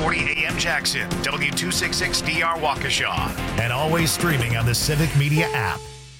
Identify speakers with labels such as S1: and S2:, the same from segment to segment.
S1: 640 AM Jackson, W266DR Waukesha, and always streaming on the Civic Media app.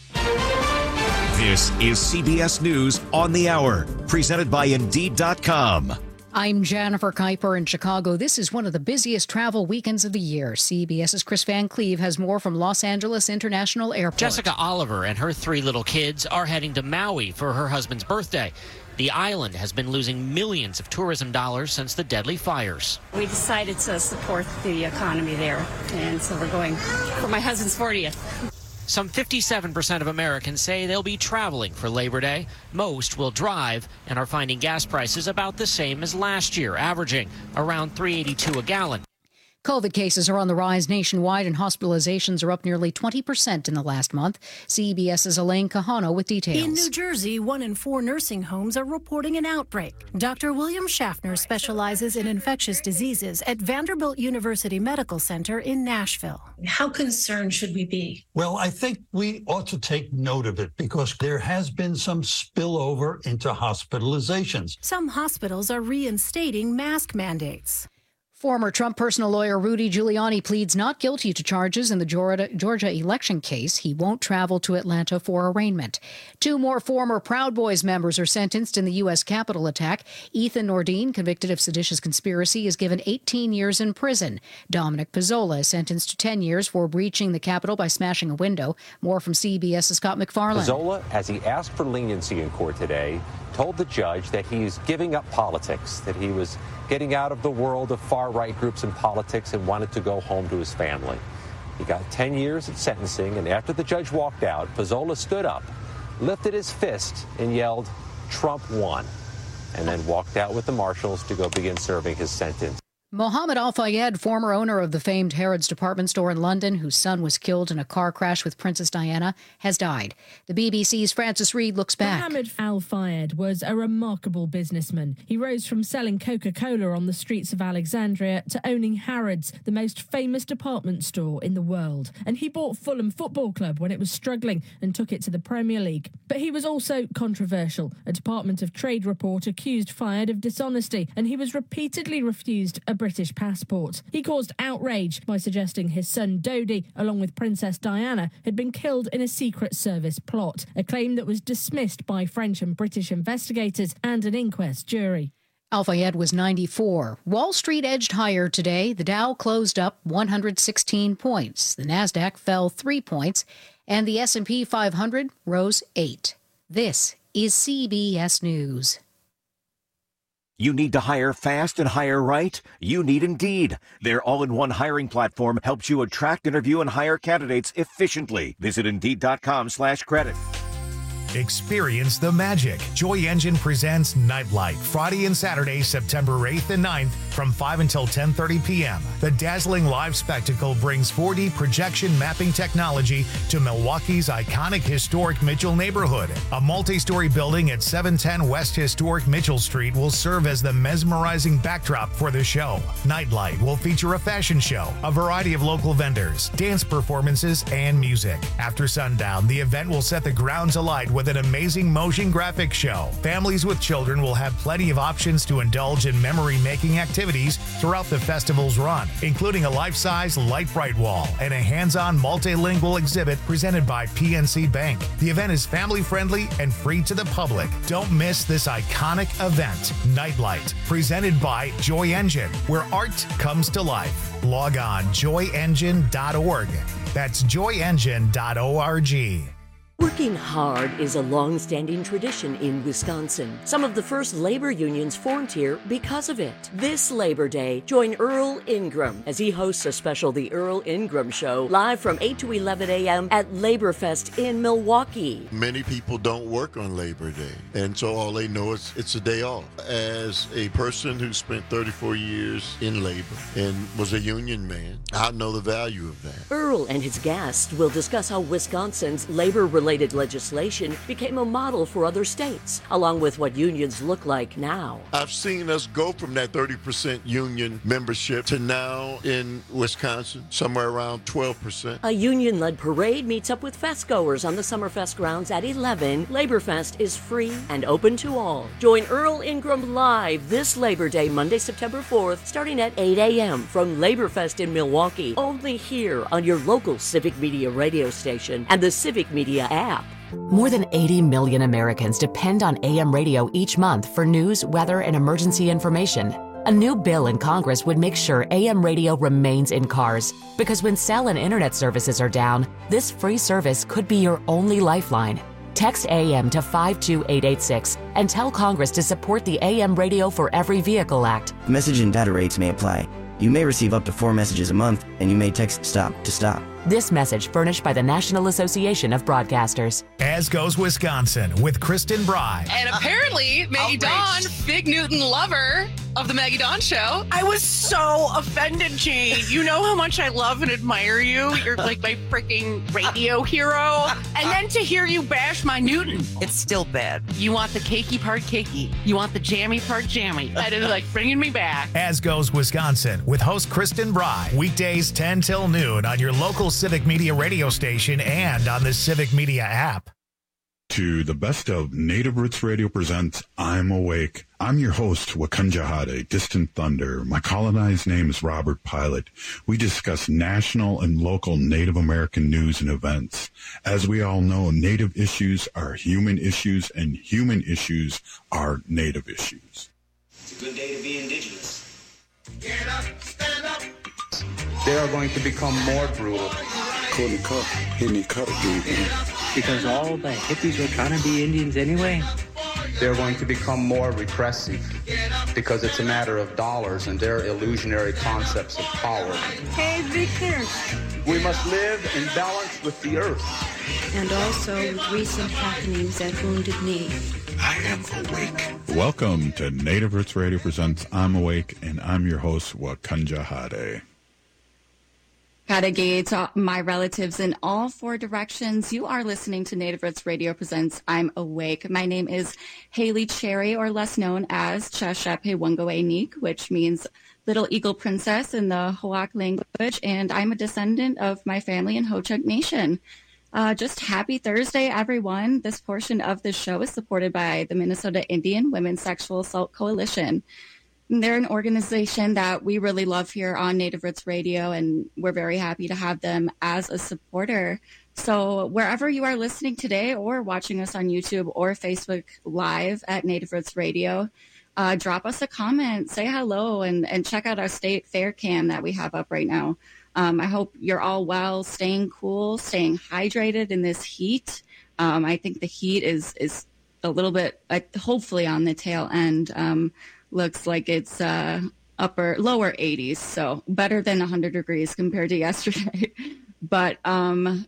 S2: This is CBS News on the Hour, presented by Indeed.com.
S3: I'm Jennifer Kuiper in Chicago. This is one of the busiest travel weekends of the year. CBS's Chris Van Cleve has more from Los Angeles International Airport.
S4: Jessica Oliver and her 3 little kids are heading to Maui for her husband's birthday. The island has been losing millions of tourism dollars since the deadly fires.
S5: We decided to support the economy there, and so we're going for my husband's 40th.
S4: Some 57% of Americans say they'll be traveling for Labor Day. Most will drive and are finding gas prices about the same as last year, averaging around $3.82 a gallon.
S3: COVID cases are on the rise nationwide and hospitalizations are up nearly 20% in the last month. CBS's Elaine Kahano with details.
S6: In New Jersey, 1 in 4 nursing homes are reporting an outbreak. Dr. William Schaffner specializes in infectious diseases at Vanderbilt University Medical Center in Nashville.
S7: How concerned should we be?
S8: Well, I think we ought to take note of it because there has been some spillover into hospitalizations.
S6: Some hospitals are reinstating mask mandates.
S3: Former Trump personal lawyer Rudy Giuliani pleads not guilty to charges in the Georgia election case. He won't travel to Atlanta for arraignment. 2 more former Proud Boys members are sentenced in the U.S. Capitol attack. Ethan Nordine, convicted of seditious conspiracy, is given 18 years in prison. Dominic Pizzola is sentenced to 10 years for breaching the Capitol by smashing a window. More from CBS's Scott McFarland.
S9: Pizzola, as he asked for leniency in court today, told the judge that he's giving up politics, that he was getting out of the world of far-right groups in politics and wanted to go home to his family. He got 10 years of sentencing, and after the judge walked out, Pizzola stood up, lifted his fist, and yelled, "Trump won," and then walked out with the marshals to go begin serving his sentence.
S3: Mohammed Al-Fayed, former owner of the famed Harrods department store in London, whose son was killed in a car crash with Princess Diana, has died. The BBC's Francis Reid looks back.
S10: Mohammed Al-Fayed was a remarkable businessman. He rose from selling Coca-Cola on the streets of Alexandria to owning Harrods, the most famous department store in the world. And he bought Fulham Football Club when it was struggling and took it to the Premier League. But he was also controversial. A Department of Trade report accused Fayed of dishonesty, and he was repeatedly refused a British passport. He caused outrage by suggesting his son Dodi, along with Princess Diana, had been killed in a Secret Service plot, a claim that was dismissed by French and British investigators and an inquest jury.
S3: Al-Fayed was 94. Wall Street edged higher today. The Dow closed up 116 points. The Nasdaq fell 3 points, and the S&P 500 rose 8. This is CBS News.
S2: You need to hire fast and hire right? You need Indeed. Their all-in-one hiring platform helps you attract, interview, and hire candidates efficiently. Visit Indeed.com/credit.
S1: Experience the magic. Joy Engine presents Nightlight, Friday and Saturday, September 8th and 9th from 5 until 10:30 p.m. The dazzling live spectacle brings 4D projection mapping technology to Milwaukee's iconic historic Mitchell neighborhood. A multi-story building at 710 West Historic Mitchell Street will serve as the mesmerizing backdrop for the show. Nightlight will feature a fashion show, a variety of local vendors, dance performances, and music. After sundown, the event will set the grounds alight with an amazing motion graphics show. Families with children will have plenty of options to indulge in memory-making activities throughout the festival's run, including a life-size light bright wall and a hands-on multilingual exhibit presented by PNC Bank. The event is family-friendly and free to the public. Don't miss this iconic event, Nightlight, presented by Joy Engine, where art comes to life. Log on joyengine.org. That's joyengine.org.
S11: Working hard is a long-standing tradition in Wisconsin. Some of the first labor unions formed here because of it. This Labor Day, join Earl Ingram as he hosts a special The Earl Ingram Show live from 8 to 11 a.m. at Laborfest in Milwaukee.
S12: Many people don't work on Labor Day, and so all they know is it's a day off. As a person who spent 34 years in labor and was a union man, I know the value of that.
S11: Earl and his guests will discuss how Wisconsin's labor-related related legislation became a model for other states, along with what unions look like now.
S12: I've seen us go from that 30% union membership to now in Wisconsin, somewhere around 12%.
S11: A union-led parade meets up with festgoers on the Summerfest grounds at 11. Laborfest is free and open to all. Join Earl Ingram live this Labor Day, Monday, September 4th, starting at 8 a.m. from Laborfest in Milwaukee, only here on your local Civic Media radio station and the Civic Media app.
S13: More than 80 million Americans depend on AM radio each month for news, weather, and emergency information. A new bill in Congress would make sure AM radio remains in cars, because when cell and internet services are down, this free service could be your only lifeline. Text AM to 52886 and tell Congress to support the AM Radio for Every Vehicle Act.
S14: Message and data rates may apply. You may receive up to 4 messages a month, and you may text STOP to stop.
S13: This message furnished by the National Association of Broadcasters.
S1: As Goes Wisconsin with Kristen Bry.
S15: And apparently, Maggie Dawn, Big Newton lover of the Maggie Dawn Show. I was so offended, Jane. You know how much I love and admire you. You're like my freaking radio hero. And then to hear you bash my Newton. It's still bad. You want the cakey part cakey. You want the jammy part jammy. That is like bringing me back.
S1: As Goes Wisconsin with host Kristen Bry. Weekdays 10 till noon on your local Civic Media radio station and on the Civic Media app.
S16: To the best of Native Roots Radio presents I'm Awake. I'm your host, Wakanja Hade, Distant Thunder. My colonized name is Robert Pilot. We discuss national and local Native American news and events. As we all know, Native issues are human issues, and human issues are Native issues.
S17: It's a good day to be Indigenous.
S18: Get up, stand up.
S19: They are going to become more brutal.
S20: Because all the hippies were trying to be Indians anyway.
S19: They're going to become more repressive because it's a matter of dollars and their illusionary concepts of power.
S21: Hey, Victor.
S19: We must live in balance with the earth.
S21: And also with recent happenings at Wounded Knee.
S16: I am awake. Welcome to Native Roots Radio presents I'm Awake, and I'm your host, Wakanja Hade.
S22: Kadagay to my relatives in all 4 directions. You are listening to Native Roots Radio presents I'm Awake. My name is Haley Cherry, or less known as Chashape Wangoenik, which means Little Eagle Princess in the Hoak language, and I'm a descendant of my family in Ho-Chunk Nation. Just happy Thursday, everyone. This portion of the show is supported by the Minnesota Indian Women's Sexual Assault Coalition. They're an organization that we really love here on Native Roots Radio, and we're very happy to have them as a supporter. So wherever you are listening today or watching us on YouTube or Facebook Live at Native Roots Radio, drop us a comment, say hello, and check out our state fair cam that we have up right now. I hope you're all well, staying cool, staying hydrated in this heat. I think the heat is a little bit, hopefully on the tail end. Looks like it's lower 80s, so better than 100 degrees compared to yesterday. But some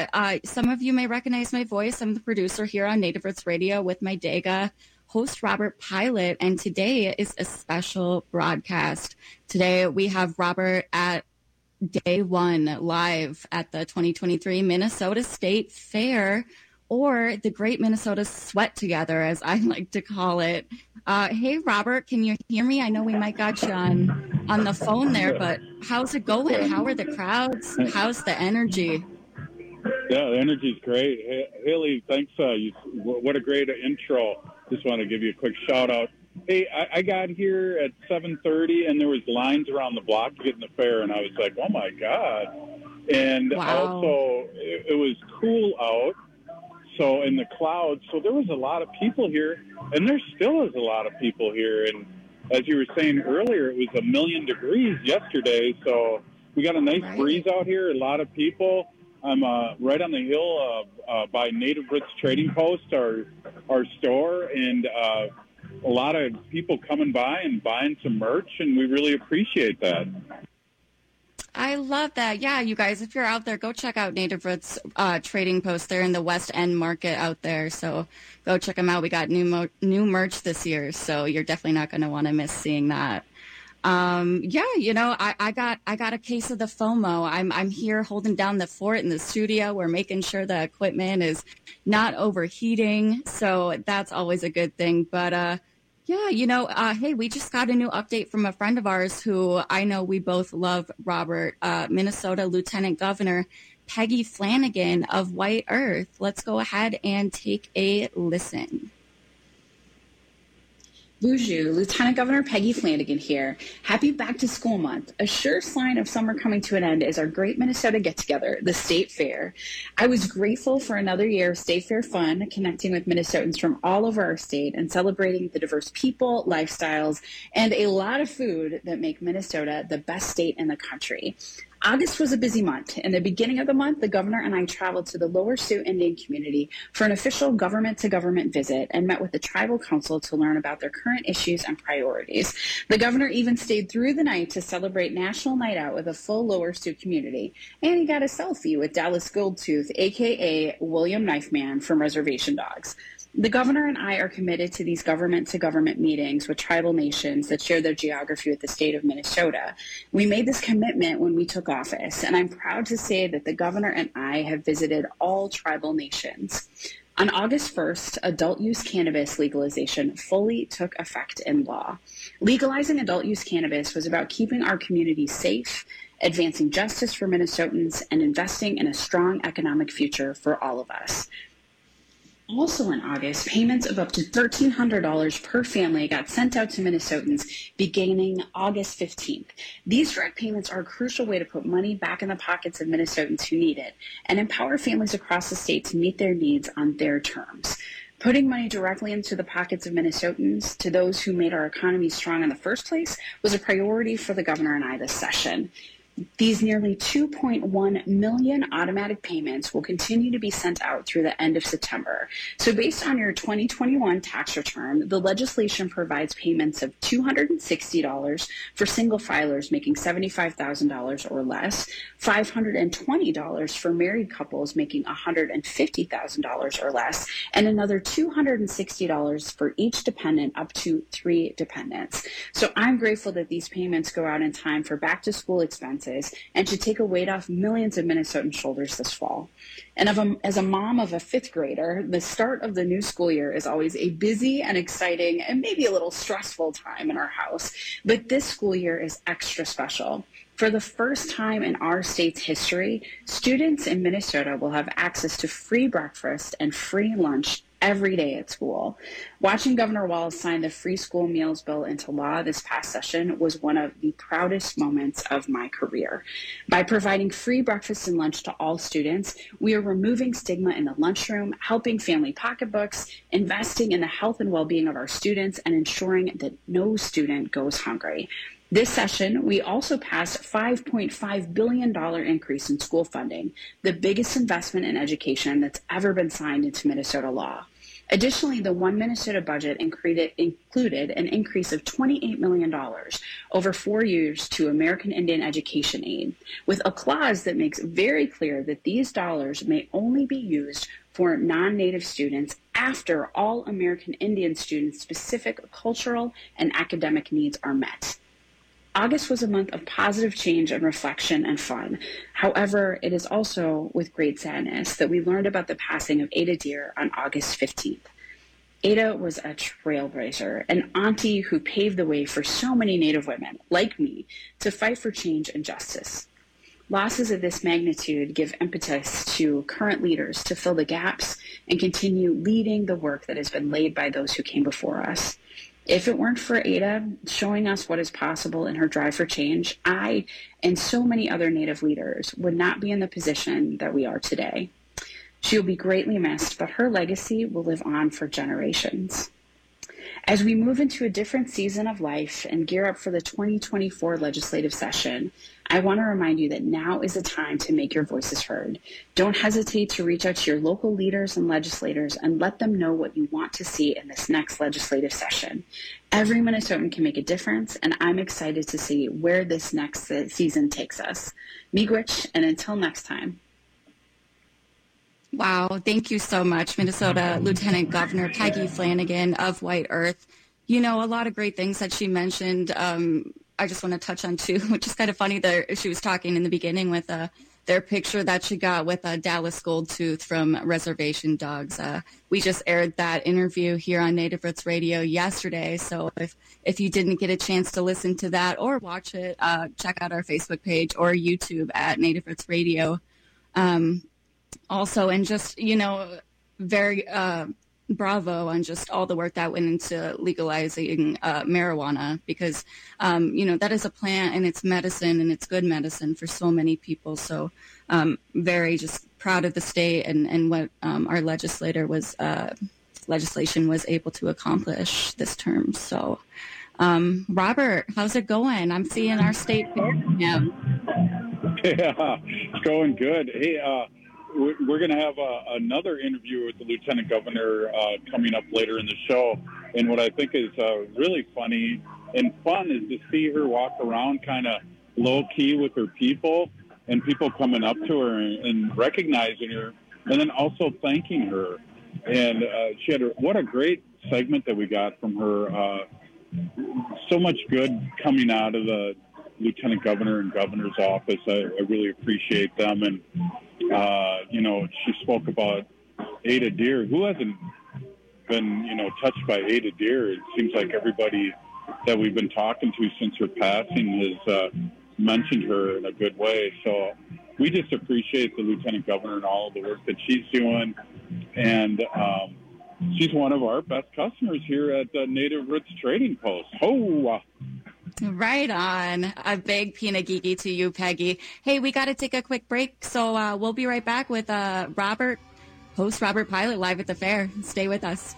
S22: of you may recognize my voice. I'm the producer here on Native Roots Radio with my Dega host, Robert Pilot, and today is a special broadcast. Today we have Robert at Day 1 live at the 2023 Minnesota State Fair, or the Great Minnesota Sweat Together, as I like to call it. Hey, Robert, can you hear me? I know we might got you on the phone there, but how's it going? How are the crowds? How's the energy?
S23: Yeah, the energy's great. Haley, thanks. What a great intro. Just want to give you a quick shout out. Hey, I got here at 7:30, and there was lines around the block to get in the fair, and I was like, oh, my God. And also, it was cool out. So in the clouds, so there was a lot of people here, and there still is a lot of people here. And as you were saying earlier, it was 1,000,000 degrees yesterday, so we got a nice breeze out here, a lot of people. I'm right on the hill by Native Roots Trading Post, our store, and a lot of people coming by and buying some merch, and we really appreciate that.
S22: I love that. Yeah, you guys, if you're out there, go check out Native Roots Trading Post. They're in the West End Market out there, so go check them out. We got new merch this year, so you're definitely not going to want to miss seeing that. I got a case of the FOMO. I'm here holding down the fort in the studio. We're making sure the equipment is not overheating. So that's always a good thing. But hey, we just got a new update from a friend of ours who I know we both love, Robert, Minnesota Lieutenant Governor Peggy Flanagan of White Earth. Let's go ahead and take a listen.
S4: Bonjour, Lieutenant Governor Peggy Flanagan here. Happy Back to School Month. A sure sign of summer coming to an end is our Great Minnesota Get-Together, the State Fair. I was grateful for another year of State Fair fun, connecting with Minnesotans from all over our state and celebrating the diverse people, lifestyles, and a lot of food that make Minnesota the best state in the country. August was a busy month. In the beginning of the month, the governor and I traveled to the Lower Sioux Indian community for an official government-to-government visit and met with the tribal council to learn about their current issues and priorities. The governor even stayed through the night to celebrate National Night Out with a full Lower Sioux community. And he got a selfie with Dallas Goldtooth, a.k.a. William Knifeman from Reservation Dogs. The governor and I are committed to these government-to-government meetings with tribal nations that share their geography with the state of Minnesota. We made this commitment when we took office, and I'm proud to say that the governor and I have visited all tribal nations. On August 1st, adult-use cannabis legalization fully took effect in law. Legalizing adult-use cannabis was about keeping our communities safe, advancing justice for Minnesotans, and investing in a strong economic future for all of us. Also in August, payments of up to $1,300 per family got sent out to Minnesotans beginning August 15th. These direct payments are a crucial way to put money back in the pockets of Minnesotans who need it and empower families across the state to meet their needs on their terms. Putting money directly into the pockets of Minnesotans, to those who made our economy strong in the first place, was a priority for the governor and I this session. These nearly 2.1 million automatic payments will continue to be sent out through the end of September. So based on your 2021 tax return, the legislation provides payments of $260 for single filers making $75,000 or less, $520 for married couples making $150,000 or less, and another $260 for each dependent up to 3 dependents. So I'm grateful that these payments go out in time for back-to-school expenses and should take a weight off millions of Minnesotan shoulders this fall. And as a mom of a 5th grader, the start of the new school year is always a busy and exciting and maybe a little stressful time in our house. But this school year is extra special. For the first time in our state's history, students in Minnesota will have access to free breakfast and free lunch every day at school. Watching Governor Walz sign the free school meals bill into law this past session was one of the proudest moments of my career. By providing free breakfast and lunch to all students, we are removing stigma in the lunchroom, helping family pocketbooks, investing in the health and well-being of our students, and ensuring that no student goes hungry. This session, we also passed $5.5 billion increase in school funding, the biggest investment in education that's ever been signed into Minnesota law. Additionally, the One Minnesota budget included an increase of $28 million over 4 years to American Indian Education Aid, with a clause that makes very clear that these dollars may only be used for non-Native students after all American Indian students' specific cultural and academic needs are met. August was a month of positive change and reflection and fun. However, it is also with great sadness that we learned about the passing of Ada Deer on August 15th. Ada was a trailblazer, an auntie who paved the way for so many Native women, like me, to fight for change and justice. Losses of this magnitude give impetus to current leaders to fill the gaps and continue leading the work that has been laid by those who came before us. If it weren't for Ada showing us what is possible in her drive for change, I and so many other Native leaders would not be in the position that we are today. She will be greatly missed, but her legacy will live on for generations. As we move into a different season of life and gear up for the 2024 legislative session, I want to remind you that now is the time to make your voices heard. Don't hesitate to reach out to your local leaders and legislators and let them know what you want to see in this next legislative session. Every Minnesotan can make a difference, and I'm excited to see where this next season takes us. Miigwech, and until next time.
S22: Wow, thank you so much, Minnesota Lieutenant Governor Peggy Flanagan of White Earth. You know, a lot of great things that she mentioned. I just want to touch on too, which is kind of funny. She was talking in the beginning with their picture that she got with Dallas Goldtooth from Reservation Dogs. We just aired that interview here on Native Roots Radio yesterday. So if you didn't get a chance to listen to that or watch it, check out our Facebook page or YouTube at Native Roots Radio. Also, and just, very bravo on just all the work that went into legalizing marijuana, because, that is a plant and it's medicine, and it's good medicine for so many people. So very just proud of the state and what our legislation was able to accomplish this term. So Robert, how's it going? I'm seeing our state fair now.
S23: Yeah, it's going good. Hey, we're going to have another interview with the Lieutenant Governor coming up later in the show. And what I think is really funny and fun is to see her walk around kind of low-key with her people, and people coming up to her and recognizing her, and then also thanking her. And she had what a great segment that we got from her. So much good coming out of the Lieutenant Governor and Governor's office. I really appreciate them. And, she spoke about Ada Deer. Who hasn't been, touched by Ada Deer? It seems like everybody that we've been talking to since her passing has mentioned her in a good way. So we just appreciate the Lieutenant Governor and all of the work that she's doing. And she's one of our best customers here at Native Roots Trading Post. Oh,
S22: right on. A big peanut geeky to you, Peggy. Hey, we got to take a quick break, so we'll be right back with host Robert Pilot live at the fair. Stay with us.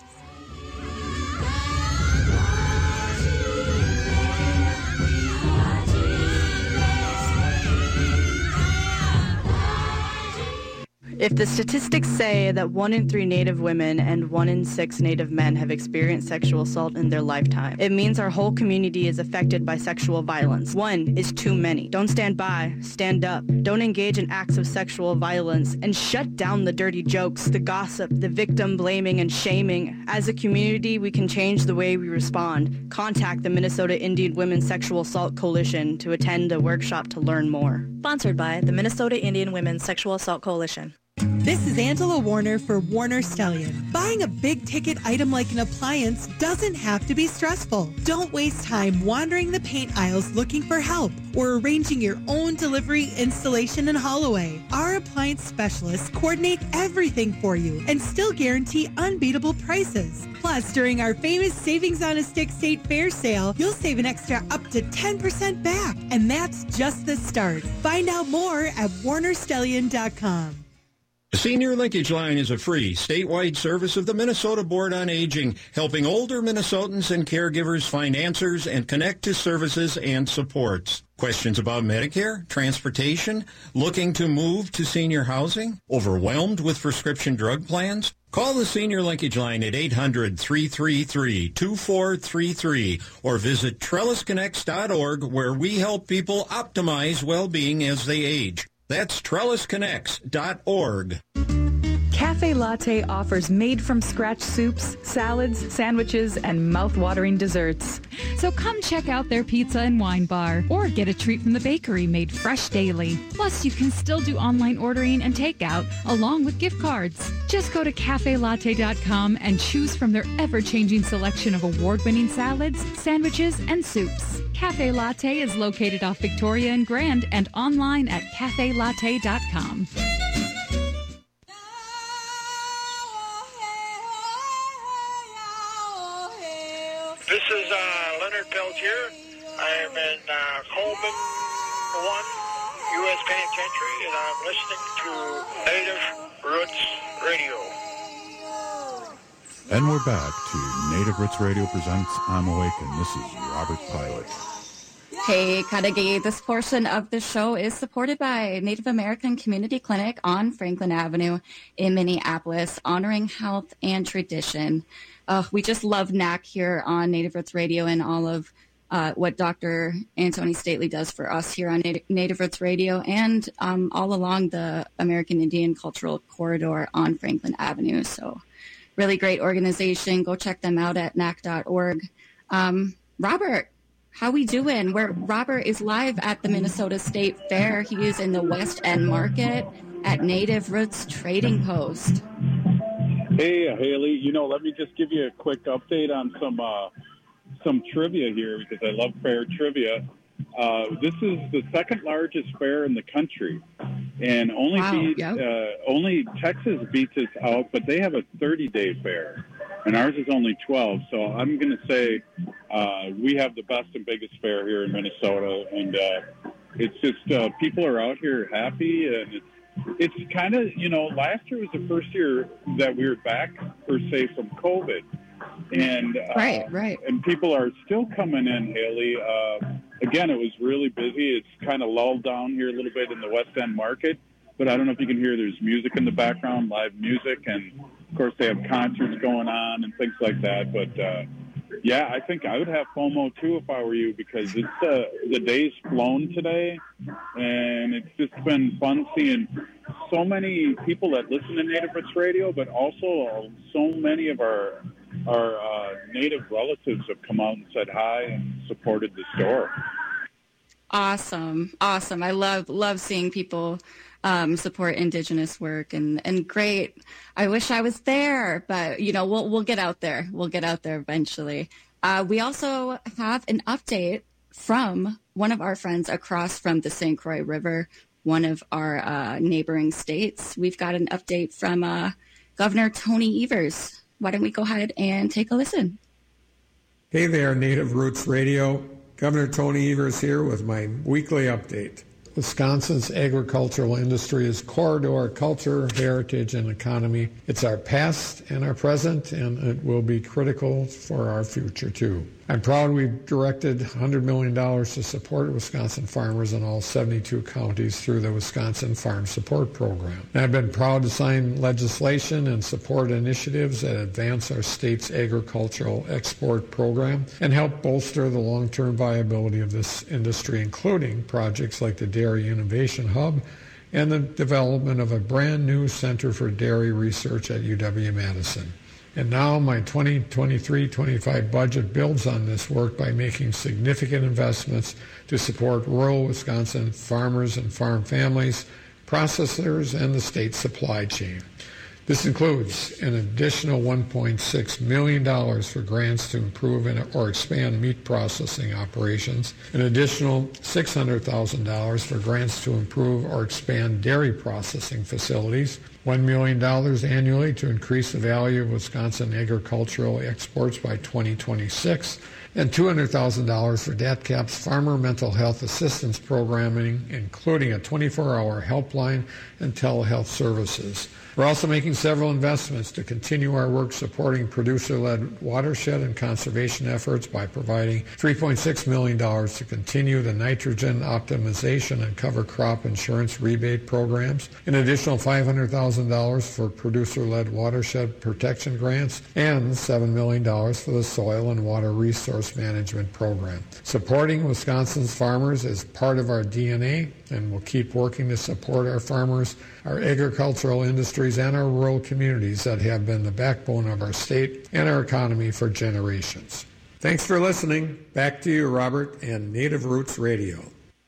S5: If the statistics say that 1 in 3 Native women and 1 in 6 Native men have experienced sexual assault in their lifetime, it means our whole community is affected by sexual violence. 1 is too many. Don't stand by, stand up. Don't engage in acts of sexual violence, and shut down the dirty jokes, the gossip, the victim blaming and shaming. As a community, we can change the way we respond. Contact the Minnesota Indian Women's Sexual Assault Coalition to attend a workshop to learn more.
S7: Sponsored by the Minnesota Indian Women's Sexual Assault Coalition.
S8: This is Angela Warner for Warner Stellian. Buying a big-ticket item like an appliance doesn't have to be stressful. Don't waste time wandering the paint aisles looking for help or arranging your own delivery, installation, and haul away. Our appliance specialists coordinate everything for you and still guarantee unbeatable prices. Plus, during our famous Savings on a Stick State Fair sale, you'll save an extra up to 10% back. And that's just the start. Find out more at warnerstellian.com.
S24: The Senior Linkage Line is a free, statewide service of the Minnesota Board on Aging, helping older Minnesotans and caregivers find answers and connect to services and supports. Questions about Medicare, transportation, looking to move to senior housing, overwhelmed with prescription drug plans? Call the Senior Linkage Line at 800-333-2433 or visit trellisconnects.org, where we help people optimize well-being as they age. That's trellisconnects.org.
S25: Cafe Latte offers made-from-scratch soups, salads, sandwiches, and mouth-watering desserts.
S26: So come check out their pizza and wine bar, or get a treat from the bakery made fresh daily. Plus, you can still do online ordering and takeout, along with gift cards. Just go to cafelatte.com and choose from their ever-changing selection of award-winning salads, sandwiches, and soups. Cafe Latte is located off Victoria and Grand and online at cafelatte.com.
S27: This is Leonard Peltier. I am in Coleman 1 U.S. Penitentiary, and I'm listening to Native Roots Radio.
S16: And we're back to Native Roots Radio presents I'm Awake, and this is Robert Pilot.
S22: Hey, Kadagi. This portion of the show is supported by Native American Community Clinic on Franklin Avenue in Minneapolis, honoring health and tradition. We just love NAC here on Native Roots Radio and all of what Dr. Antoni Stately does for us here on Native Roots Radio and all along the American Indian Cultural Corridor on Franklin Avenue. So really great organization. Go check them out at nac.org. Robert, How we doing? Robert is live at the Minnesota State Fair. He is in the West End Market at Native Roots Trading Post.
S23: Hey, Haley. Let me just give you a quick update on some trivia here because I love fair trivia. This is the second largest fair in the country, and only Texas beats us out, but they have a 30-day fair, and ours is only 12. So I'm going to say we have the best and biggest fair here in Minnesota, and it's just people are out here happy, and it's kind of, last year was the first year that we were back, per se, from COVID. And
S22: right.
S23: And people are still coming in, Haley. Again, it was really busy. It's kind of lulled down here a little bit in the West End Market, but I don't know if you can hear. There's music in the background, live music, and of course they have concerts going on and things like that. But yeah, I think I would have FOMO too if I were you, because it's the day's flown today, and it's just been fun seeing so many people that listen to Native Roots Radio, but also so many of our Native relatives have come out and said hi and supported the store.
S22: Awesome. I love seeing people support Indigenous work and great. I wish I was there, but we'll get out there. We'll get out there eventually. We also have an update from one of our friends across from the St. Croix River, one of our neighboring states. We've got an update from Governor Tony Evers. Why don't we go ahead and take a listen?
S2: Hey there, Native Roots Radio. Governor Tony Evers here with my weekly update. Wisconsin's agricultural industry is core to our culture, heritage, and economy. It's our past and our present, and it will be critical for our future, too. I'm proud we've directed $100 million to support Wisconsin farmers in all 72 counties through the Wisconsin Farm Support Program. And I've been proud to sign legislation and support initiatives that advance our state's agricultural export program and help bolster the long-term viability of this industry, including projects like the Dairy Innovation Hub and the development of a brand new Center for Dairy Research at UW-Madison. And now my 2023-25 budget builds on this work by making significant investments to support rural Wisconsin farmers and farm families, processors, and the state supply chain. This includes an additional $1.6 million for grants to improve or expand meat processing operations, an additional $600,000 for grants to improve or expand dairy processing facilities, $1 million annually to increase the value of Wisconsin agricultural exports by 2026, and $200,000 for DATCAP's Farmer Mental Health Assistance Programming, including a 24-hour helpline and telehealth services. We're also making several investments to continue our work supporting producer-led watershed and conservation efforts by providing $3.6 million to continue the nitrogen optimization and cover crop insurance rebate programs, an additional $500,000 for producer-led watershed protection grants, and $7 million for the Soil and Water Resource Management Program. Supporting Wisconsin's farmers is part of our DNA, and we'll keep working to support our farmers, our agricultural industries, and our rural communities that have been the backbone of our state and our economy for generations. Thanks for listening. Back to you, Robert, and Native Roots Radio.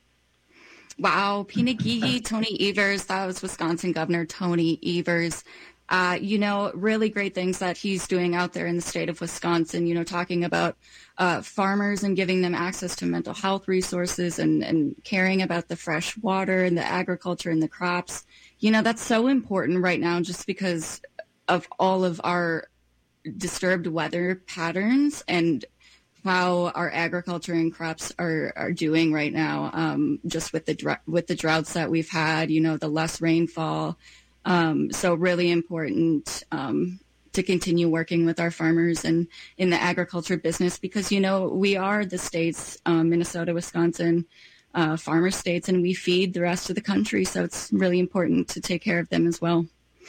S22: Wow, Pinagigi, Tony Evers. That was Wisconsin Governor Tony Evers. Really great things that he's doing out there in the state of Wisconsin, talking about farmers and giving them access to mental health resources and caring about the fresh water and the agriculture and the crops. That's so important right now just because of all of our disturbed weather patterns and how our agriculture and crops are doing right now, just with the droughts that we've had, the less rainfall. So really important to continue working with our farmers and in the agriculture business because, we are the states, Minnesota, Wisconsin, farmer states, and we feed the rest of the country. So it's really important to take care of them as well.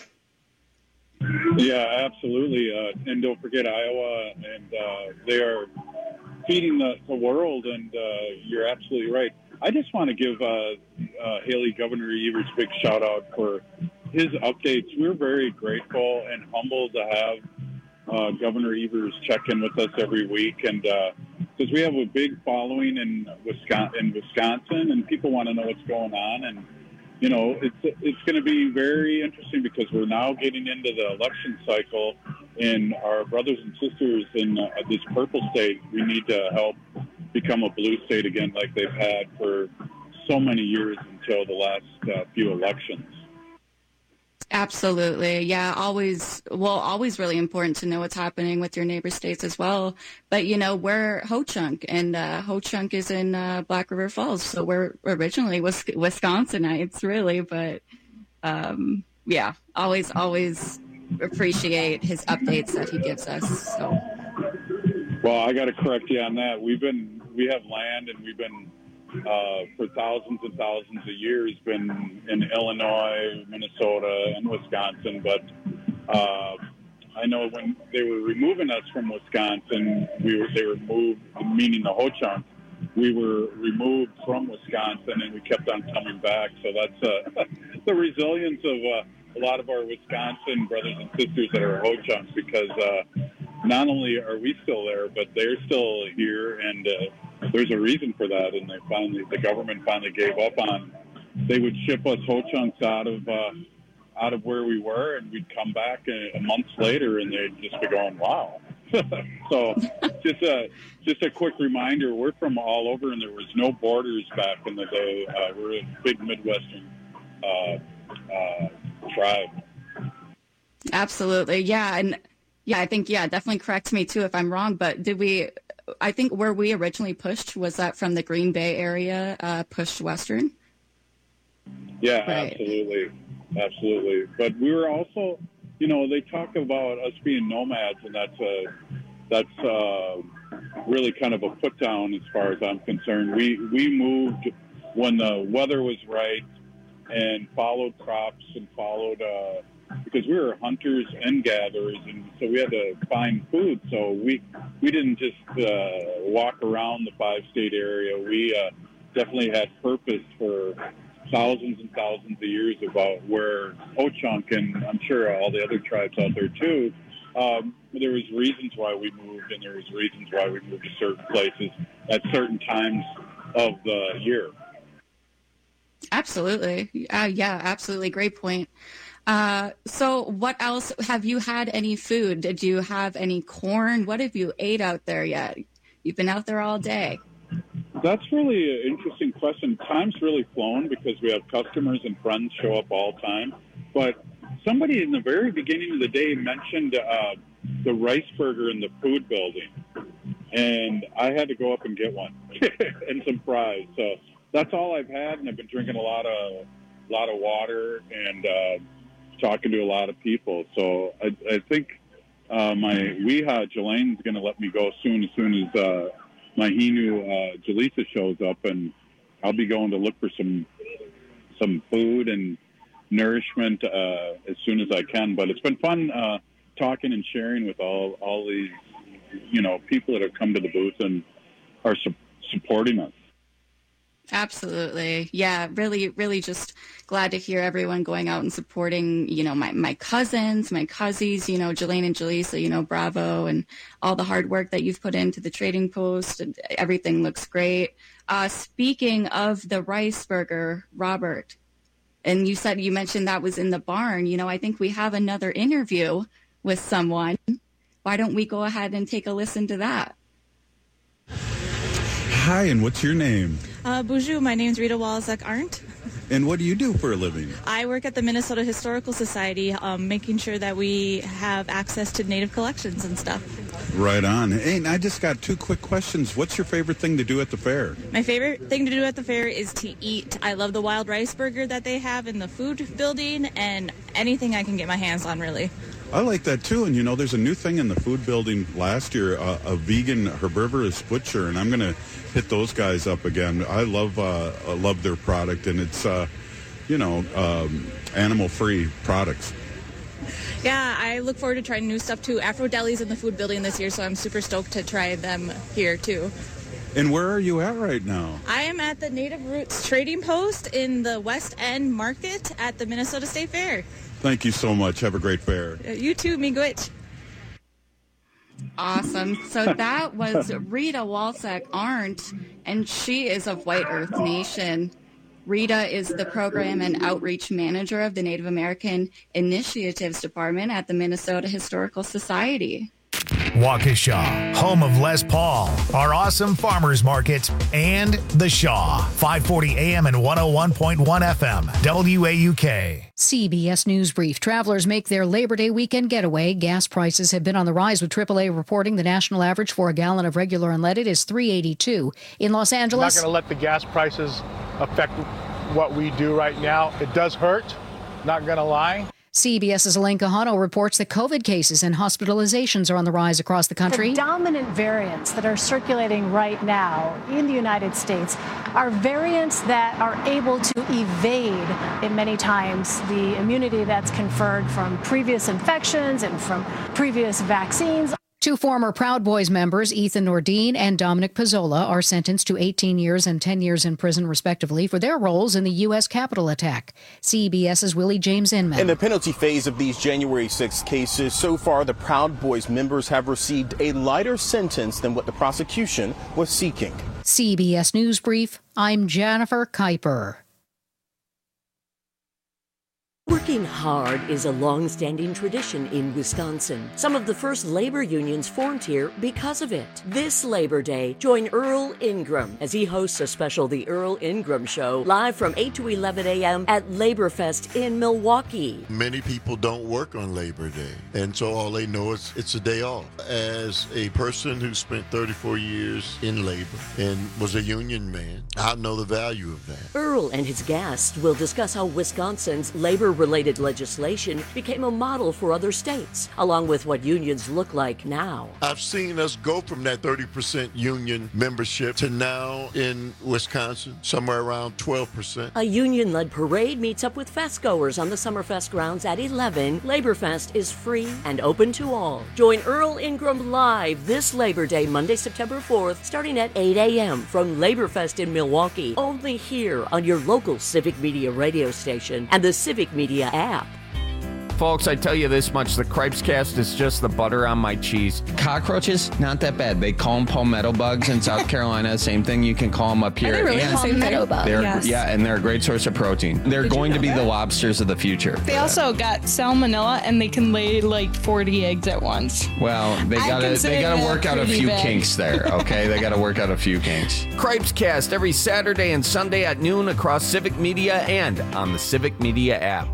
S23: Yeah, absolutely. And don't forget Iowa, and they are feeding the world, and you're absolutely right. I just want to give Haley, Governor Evers, a big shout out for his updates. We're very grateful and humbled to have Governor Evers check in with us every week, and because we have a big following in Wisconsin, and people want to know what's going on. And you know, it's going to be very interesting because we're now getting into the election cycle, and our brothers and sisters in this purple state, we need to help become a blue state again, like they've had for so many years until the last few elections.
S22: Absolutely. Yeah, always really important to know what's happening with your neighbor states as well. But, you know, we're Ho-Chunk, and Ho-Chunk is in Black River Falls. So we're originally Wisconsinites, really. But, yeah, always appreciate his updates that he gives us. So.
S23: Well, I got to correct you on that. We have land, and we've been for thousands and thousands of years been in Illinois, Minnesota, and Wisconsin. But I know when they were removing us from Wisconsin, they were moved, meaning the Ho-Chunk. We were removed from Wisconsin, and we kept on coming back. So that's the resilience of a lot of our Wisconsin brothers and sisters that are Ho-Chunks, because not only are we still there, but they're still here, and there's a reason for that. And the government finally gave up on. They would ship us Ho-Chunks out of where we were, and we'd come back a month later, and they'd just be going, "Wow." So, just a quick reminder: we're from all over, and there was no borders back in the day. We're a big Midwestern tribe.
S22: Absolutely, yeah, and yeah, I think definitely correct me too if I'm wrong. But I think where we originally pushed, was that from the Green Bay area, pushed western?
S23: Yeah,
S22: right.
S23: Absolutely. But we were also, you know, they talk about us being nomads, and that's really kind of a put down as far as I'm concerned. We moved when the weather was right, and followed crops, and followed because we were hunters and gatherers, and so we had to find food. So we didn't just walk around the 5-state area. We definitely had purpose for thousands and thousands of years about where Ho-Chunk, and I'm sure all the other tribes out there too, there was reasons why we moved, and there was reasons why we moved to certain places at certain times of the year.
S22: Absolutely. Yeah, absolutely. Great point. So what else? Have you had any food? Did you have any corn? What have you ate out there yet? You've been out there all day.
S23: That's really an interesting question. Time's really flown because we have customers and friends show up all the time. But somebody in the very beginning of the day mentioned the rice burger in the food building. And I had to go up and get one and some fries. So that's all I've had, and I've been drinking a lot of water and talking to a lot of people. So I think my Weha, Jelane's going to let me go as soon as my Hinu, Jaleesa, shows up, and I'll be going to look for some food and nourishment as soon as I can. But it's been fun talking and sharing with all these, you know, people that have come to the booth and are supporting us.
S22: Absolutely. Yeah, really, really just glad to hear everyone going out and supporting, you know, my cousins, my cousins, you know, Jelane and Jaleesa, you know, bravo, and all the hard work that you've put into the trading post. And everything looks great. Speaking of the rice burger, Robert, and you mentioned that was in the barn. You know, I think we have another interview with someone. Why don't we go ahead and take a listen to that?
S16: Hi, and what's your name?
S7: Bonjour, my name's Rita Walzak-Arndt.
S16: And what do you do for a living?
S7: I work at the Minnesota Historical Society, making sure that we have access to Native collections and stuff.
S16: Right on. Hey, and I just got 2 quick questions. What's your favorite thing to do at the fair?
S7: My favorite thing to do at the fair is to eat. I love the wild rice burger that they have in the food building, and anything I can get my hands on, really.
S16: I like that too, and you know, there's a new thing in the food building last year, a vegan herbivorous butcher, and I'm going to hit those guys up again. I love their product, and it's animal-free products.
S7: Yeah, I look forward to trying new stuff too. Afro Deli's in the food building this year, so I'm super stoked to try them here too.
S16: And where are you at right now?
S7: I am at the Native Roots Trading Post in the West End Market at the Minnesota State Fair.
S16: Thank you so much. Have a great fair.
S7: You too, Miigwech.
S22: Awesome. So that was Rita Walczak-Arndt, and she is of White Earth Nation. Rita is the Program and Outreach Manager of the Native American Initiatives Department at the Minnesota Historical Society.
S1: Waukesha, home of Les Paul, our awesome farmers market, and The Shaw, 540 AM and 101.1 FM, WAUK.
S3: CBS News Brief. Travelers make their Labor Day weekend getaway. Gas prices have been on the rise, with AAA reporting the national average for a gallon of regular unleaded is $3.82. In Los Angeles,
S6: I'm not going to let the gas prices affect what we do right now. It does hurt, not going to lie.
S3: CBS's Elaine Quijano reports that COVID cases and hospitalizations are on the rise across the country.
S9: The dominant variants that are circulating right now in the United States are variants that are able to evade, in many times, the immunity that's conferred from previous infections and from previous vaccines.
S3: Two former Proud Boys members, Ethan Nordine and Dominic Pizzola, are sentenced to 18 years and 10 years in prison, respectively, for their roles in the U.S. Capitol attack. CBS's Willie James Inman.
S10: In the penalty phase of these January 6 cases, so far the Proud Boys members have received a lighter sentence than what the prosecution was seeking.
S3: CBS News Brief, I'm Jennifer Kuiper.
S11: Working hard is a long-standing tradition in Wisconsin. Some of the first labor unions formed here because of it. This Labor Day, join Earl Ingram as he hosts a special The Earl Ingram Show, live from 8 to 11 a.m. at Laborfest in Milwaukee.
S12: Many people don't work on Labor Day, and so all they know is it's a day off. As a person who spent 34 years in labor and was a union man, I know the value of that.
S11: Earl and his guests will discuss how Wisconsin's labor-related legislation became a model for other states, along with what unions look like now.
S12: I've seen us go from that 30% union membership to now in Wisconsin, somewhere around 12%.
S11: A union-led parade meets up with festgoers on the Summerfest grounds at 11. Laborfest is free and open to all. Join Earl Ingram live this Labor Day, Monday, September 4th, starting at 8 a.m. from Laborfest in Milwaukee, only here on your local Civic Media radio station and the Civic Media app.
S14: Folks, I tell you this much, the Cripescast is just the butter on my cheese.
S28: Cockroaches, not that bad. They call them palmetto bugs in South Carolina. Same thing, you can call them up here.
S29: Are they really palmetto bugs?
S28: Yes. Yeah, and they're a great source of protein. They're going to be the lobsters of the future.
S29: They also got salmonella, and they can lay like 40 eggs at once.
S28: Well, they gotta work out a few kinks there, okay? They gotta work out a few kinks.
S14: Cripescast every Saturday and Sunday at noon across Civic Media and on the Civic Media app.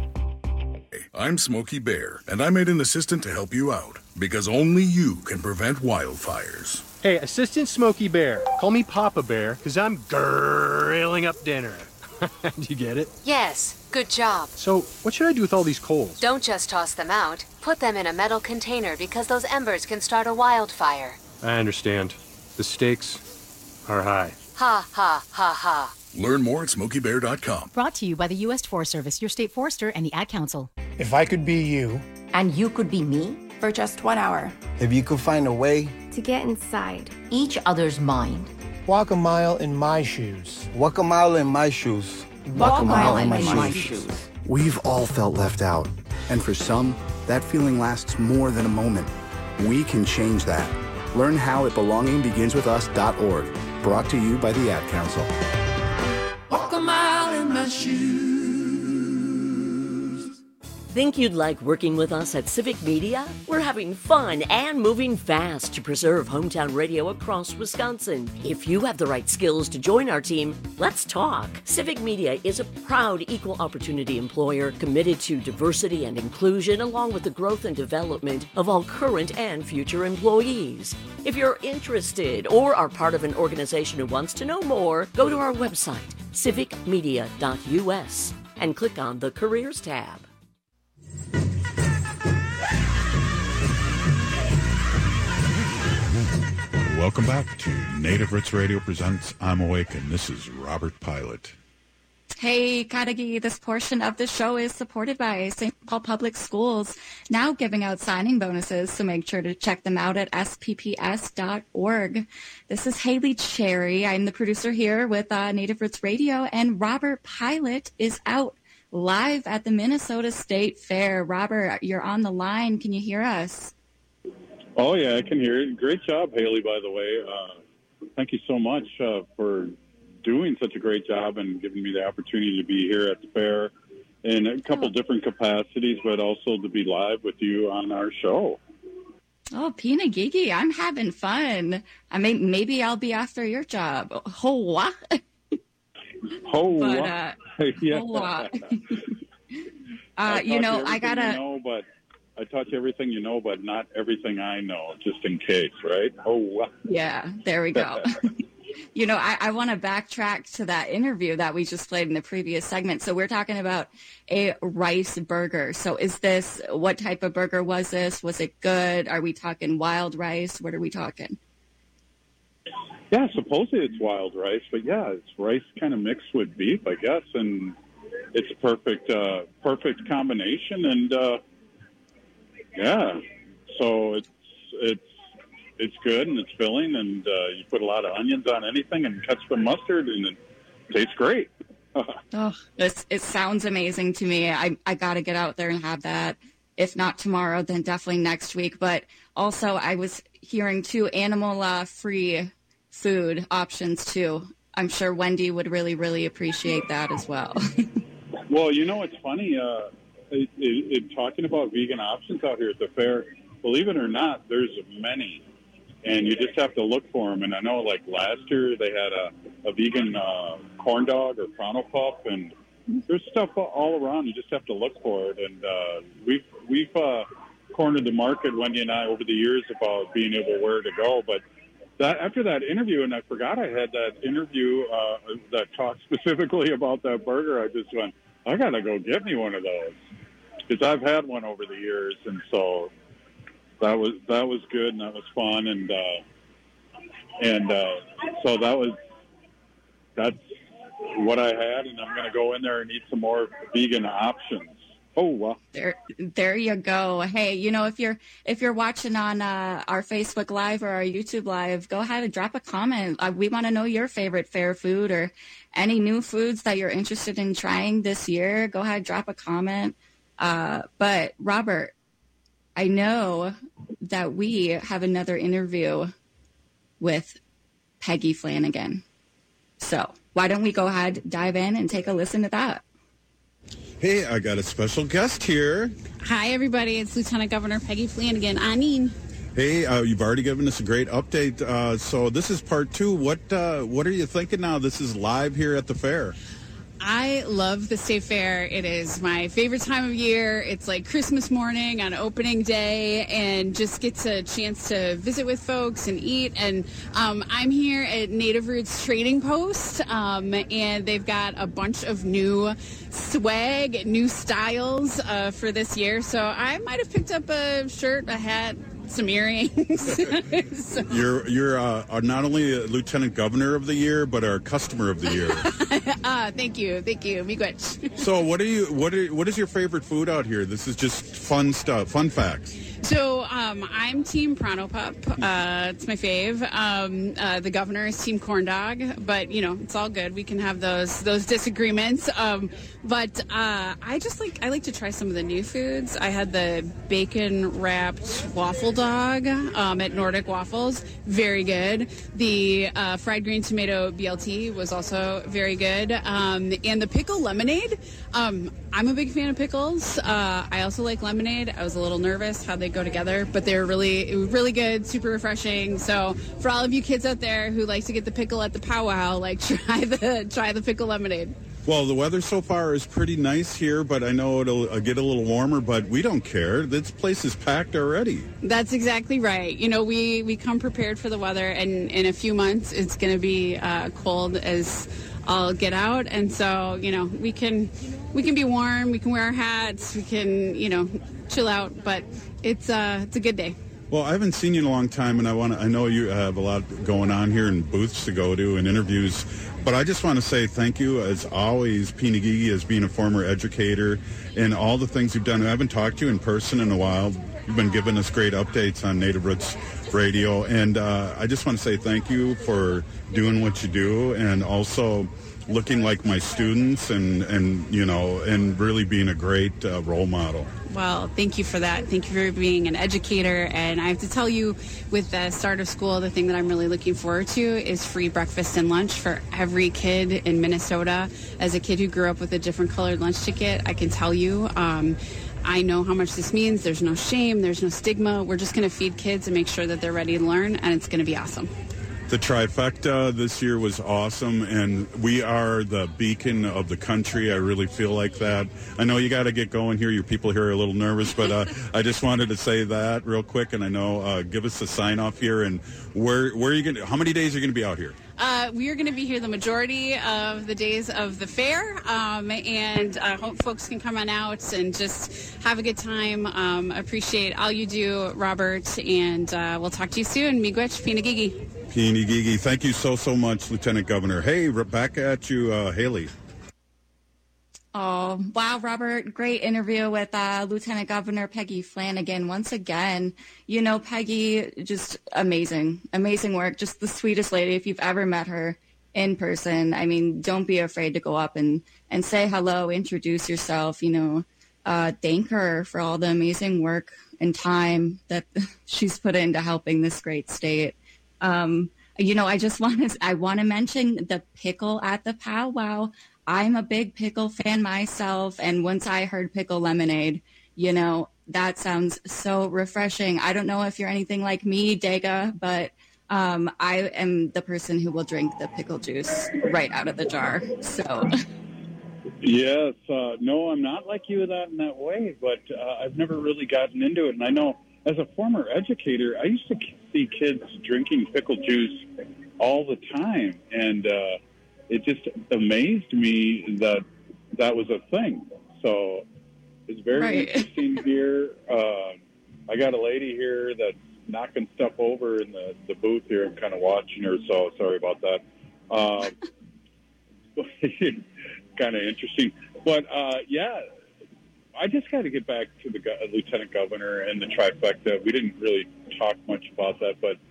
S30: I'm Smokey Bear, and I made an assistant to help you out, because only you can prevent wildfires.
S31: Hey, Assistant Smokey Bear, call me Papa Bear, because I'm grilling up dinner. Do you get it?
S32: Yes, good job.
S31: So, what should I do with all these coals?
S32: Don't just toss them out. Put them in a metal container, because those embers can start a wildfire.
S31: I understand. The stakes are high.
S32: Ha, ha, ha, ha.
S30: Learn more at SmokeyBear.com.
S33: Brought to you by the U.S. Forest Service, your state forester, and the Ad Council.
S6: If I could be you.
S22: And you could be me?
S34: For just 1 hour.
S35: If you could find a way
S34: to get inside
S22: each other's mind.
S6: Walk a mile in my shoes.
S35: Walk a mile in my shoes.
S22: Walk a mile in my shoes.
S36: We've all felt left out. And for some, that feeling lasts more than a moment. We can change that. Learn how at belongingbeginswithus.org. Brought to you by the Ad Council.
S18: Walk a mile in my shoes.
S11: Think you'd like working with us at Civic Media? We're having fun and moving fast to preserve hometown radio across Wisconsin. If you have the right skills to join our team, let's talk. Civic Media is a proud equal opportunity employer committed to diversity and inclusion, along with the growth and development of all current and future employees. If you're interested or are part of an organization who wants to know more, go to our website, civicmedia.us, and click on the Careers tab.
S16: Welcome back to Native Roots Radio presents I'm Awake, and this is Robert Pilot.
S22: Hey, Kadagi, this portion of the show is supported by St. Paul Public Schools, now giving out signing bonuses, so make sure to check them out at spps.org. This is Haley Cherry. I'm the producer here with Native Roots Radio, and Robert Pilot is out live at the Minnesota State Fair. Robert, you're on the line. Can you hear us?
S2: Oh, yeah, I can hear it. Great job, Haley, by the way. Thank you so much for doing such a great job and giving me the opportunity to be here at the fair in a couple different capacities, but also to be live with you on our show.
S22: Oh, Pina Gigi, I'm having fun. I mean, maybe I'll be after your job. Hoa.
S2: Hoa. Yeah.
S22: Hoa.
S2: I touch everything you know, but not everything I know, just in case, right? Oh,
S22: yeah, there we go. I want to backtrack to that interview that we just played in the previous segment. So we're talking about a rice burger. So what type of burger was this? Was it good? Are we talking wild rice? What are we talking?
S2: Yeah, supposedly it's wild rice, but yeah, it's rice kind of mixed with beef, I guess, and it's a perfect combination. And yeah, so it's good and it's filling, and you put a lot of onions on anything and ketchup and mustard, and it tastes great.
S22: It sounds amazing to me. I got to get out there and have that. If not tomorrow, then definitely next week. But also, I was hearing too, animal-free food options too. I'm sure Wendy would really, really appreciate that as well.
S2: Well, it's funny. Talking about vegan options out here at the fair, believe it or not, there's many. And you just have to look for them. And I know, like, last year they had a vegan corn dog or Pronto Pup, and there's stuff all around. You just have to look for it. And we've cornered the market, Wendy and I, over the years about being able where to go. But after that interview, and I forgot I had that interview that talked specifically about that burger, I just went, I got to go get me one of those, because I've had one over the years. And so that was good, and that was fun, and so that's what I had, and I'm going to go in there and eat some more vegan options. Oh, wow.
S22: There you go. Hey, if you're watching on our Facebook Live or our YouTube Live, go ahead and drop a comment. We want to know your favorite fair food or any new foods that you're interested in trying this year. Go ahead, drop a comment. But Robert, I know that we have another interview with Peggy Flanagan. So why don't we go ahead, dive in, and take a listen to that?
S16: Hey, I got a special guest here.
S4: Hi, everybody. It's Lieutenant Governor Peggy Flanagan.
S16: Hey, you've already given us a great update. So this is part 2. What are you thinking now? This is live here at the fair.
S4: I love the State Fair. It is my favorite time of year. It's like Christmas morning on opening day, and just gets a chance to visit with folks and eat. And I'm here at Native Roots Trading Post, and they've got a bunch of new swag, new styles for this year. So I might have picked up a shirt, a hat, some earrings. So.
S16: You're not only a Lieutenant Governor of the Year, but our Customer of the Year.
S4: Thank you, miigwech.
S16: So what is your favorite food out here? This is just fun stuff, fun facts.
S4: So I'm Team Pronto Pup. It's my fave. The governor is Team Corn Dog, but it's all good. We can have those disagreements. But I like to try some of the new foods. I had the bacon wrapped waffle dog at Nordic Waffles. Very good. The fried green tomato BLT was also very good. And the pickle lemonade. I'm a big fan of pickles. I also like lemonade. I was a little nervous how they go together, but they're really good, super refreshing. So for all of you kids out there who like to get the pickle at the powwow, try the pickle lemonade.
S16: Well, the weather so far is pretty nice here, but I know it'll get a little warmer, but we don't care. This place is packed already.
S4: That's exactly right. We come prepared for the weather, and in a few months it's going to be cold as all get out, and so we can be warm, we can wear our hats, we can chill out, but it's a good day.
S16: Well, I haven't seen you in a long time, and I know you have a lot going on here and booths to go to and interviews, but I just want to say thank you, as always, Pina Gigi, as being a former educator, and all the things you've done. I haven't talked to you in person in a while. You've been giving us great updates on Native Roots Radio, and I just want to say thank you for doing what you do, and also looking like my students and really being a great role model.
S4: Well, thank you for that. Thank you for being an educator. And I have to tell you, with the start of school, the thing that I'm really looking forward to is free breakfast and lunch for every kid in Minnesota. As a kid who grew up with a different colored lunch ticket, I can tell you, I know how much this means. There's no shame. There's no stigma. We're just going to feed kids and make sure that they're ready to learn, and it's going to be awesome.
S16: The trifecta this year was awesome, and we are the beacon of the country. I really feel like that. I know you got to get going here. Your people here are a little nervous, but I just wanted to say that real quick. And I know, give us a sign off here. And where are you going to? How many days are you going to be out here?
S4: We are going to be here the majority of the days of the fair, and I hope folks can come on out and just have a good time. Appreciate all you do, Robert, and we'll talk to you soon. Miigwech, Pinagigi.
S16: Pinagigi. Thank you so much, Lieutenant Governor. Hey, back at you, Haley.
S22: Oh, wow, Robert. Great interview with Lieutenant Governor Peggy Flanagan. Once again, you know, Peggy, just amazing work. Just the sweetest lady. If you've ever met her in person, I mean, don't be afraid to go up and say hello, introduce yourself, thank her for all the amazing work and time that she's put into helping this great state. I want to mention the pickle at the powwow. I'm a big pickle fan myself, and once I heard pickle lemonade, that sounds so refreshing. I don't know if you're anything like me, Daga, but I am the person who will drink the pickle juice right out of the jar. So,
S2: yes, no, I'm not like you in that way, but I've never really gotten into it, and I know as a former educator, I used to see kids drinking pickle juice all the time, and it just amazed me that was a thing. So it's very interesting here. I got a lady here that's knocking stuff over in the booth here. I'm kind of watching her, so sorry about that. Kind of interesting. But, I just got to get back to the Lieutenant Governor and the trifecta. We didn't really talk much about that, but,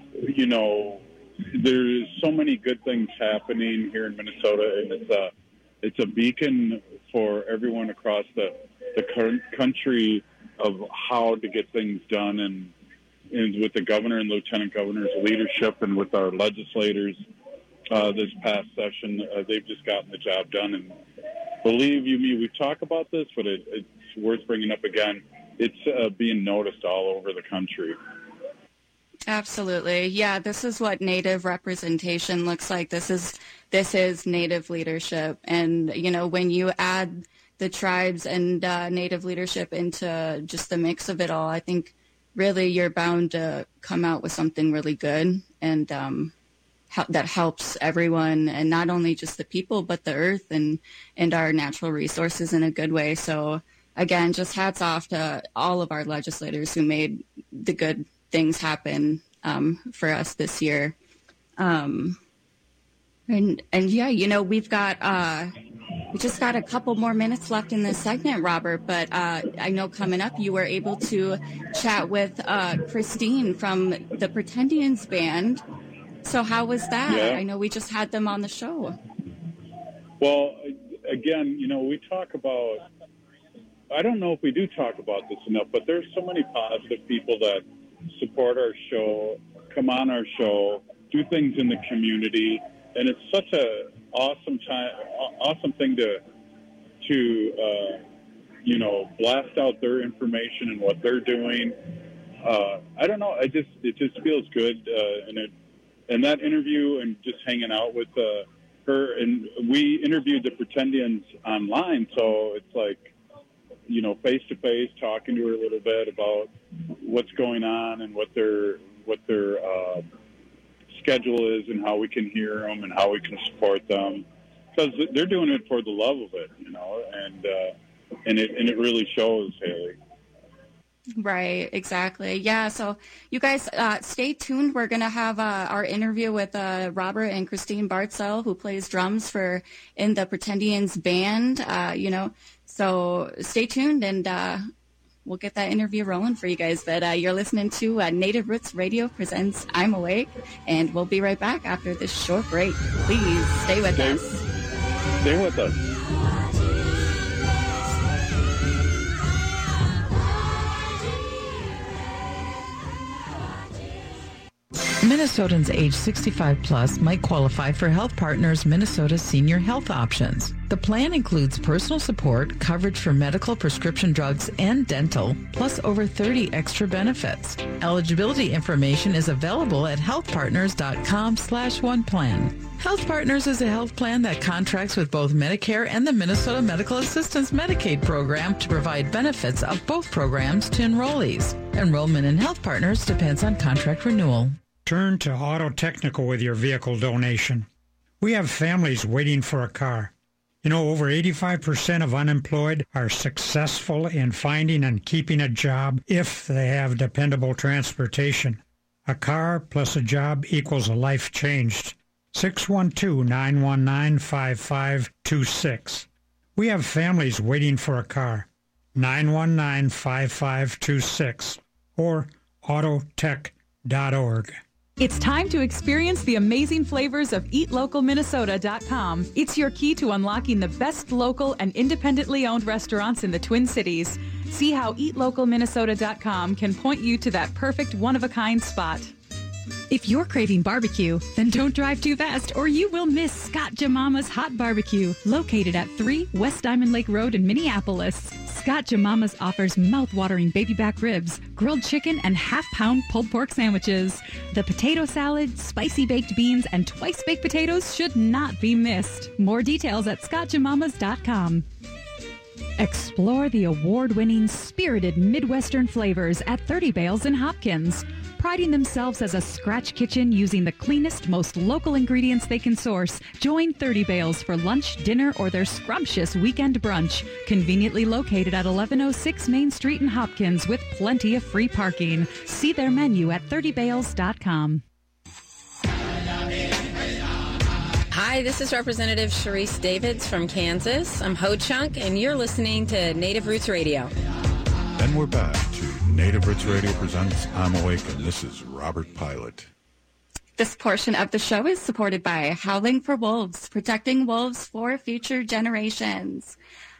S2: there's so many good things happening here in Minnesota, and it's a beacon for everyone across the country of how to get things done, and with the governor and lieutenant governor's leadership, and with our legislators this past session, they've just gotten the job done. And believe you me, we talk about this, but it's worth bringing up again. It's being noticed all over the country.
S22: Absolutely. Yeah, this is what Native representation looks like. This is Native leadership. And, when you add the tribes and Native leadership into just the mix of it all, I think really you're bound to come out with something really good, and that helps everyone, and not only just the people, but the earth and our natural resources in a good way. So again, just hats off to all of our legislators who made the good things happen for us this year. And we've got we just got a couple more minutes left in this segment, Robert, but I know coming up you were able to chat with Christine from the Pretendians Band. So how was that?
S2: Yeah.
S22: I know we just had them on the show.
S2: Well, again, we talk about, I don't know if we do talk about this enough, but there's so many positive people that support our show, come on our show, do things in the community, and it's such a awesome thing to blast out their information and what they're doing. I don't know, it just feels good, and that interview and just hanging out with her, and we interviewed the Pretendians online, so it's like, face to face, talking to her a little bit about what's going on and what their schedule is, and how we can hear them and how we can support them, because they're doing it for the love of it, and it really shows, Haley.
S22: Right, exactly. Yeah, so you guys stay tuned. We're going to have our interview with Robert and Christine Bartzel, who plays drums in the Pretendians Band, so stay tuned, and we'll get that interview rolling for you guys. But you're listening to Native Roots Radio presents I'm Awake, and we'll be right back after this short break. Please stay with us.
S2: Stay with us.
S1: Minnesotans age 65 plus might qualify for Health Partners Minnesota Senior Health Options. The plan includes personal support, coverage for medical, prescription drugs, and dental, plus over 30 extra benefits. Eligibility information is available at healthpartners.com/oneplan. Health Partners is a health plan that contracts with both Medicare and the Minnesota Medical Assistance Medicaid program to provide benefits of both programs to enrollees. Enrollment in Health Partners depends on contract renewal.
S5: Turn to Auto Technical with your vehicle donation. We have families waiting for a car. You know, over 85% of unemployed are successful in finding and keeping a job if they have dependable transportation. A car plus a job equals a life changed. 612-919-5526. We have families waiting for a car. 919-5526 or autotech.org.
S7: It's time to experience the amazing flavors of EatLocalMinnesota.com. It's your key to unlocking the best local and independently owned restaurants in the Twin Cities. See how EatLocalMinnesota.com can point you to that perfect one-of-a-kind spot.
S8: If you're craving barbecue, then don't drive too fast or you will miss Scott Jamama's Hot Barbecue, located at 3 West Diamond Lake Road in Minneapolis. Scott Jamama's offers mouth-watering baby back ribs, grilled chicken, and half-pound pulled pork sandwiches. The potato salad, spicy baked beans, and twice-baked potatoes should not be missed. More details at scottjamamas.com. Explore the award-winning spirited Midwestern flavors at 30 Bales in Hopkins. Priding themselves as a scratch kitchen using the cleanest, most local ingredients they can source, join 30 Bales for lunch, dinner, or their scrumptious weekend brunch. Conveniently located at 1106 Main Street in Hopkins with plenty of free parking. See their menu at 30bales.com.
S9: Hi, this is Representative Sharice Davids from Kansas. I'm Ho Chunk, and you're listening to Native Roots Radio.
S16: And we're back to Native Roots Radio presents I'm Awake, and this is Robert Pilot.
S22: This portion of the show is supported by Howling for Wolves, protecting wolves for future generations.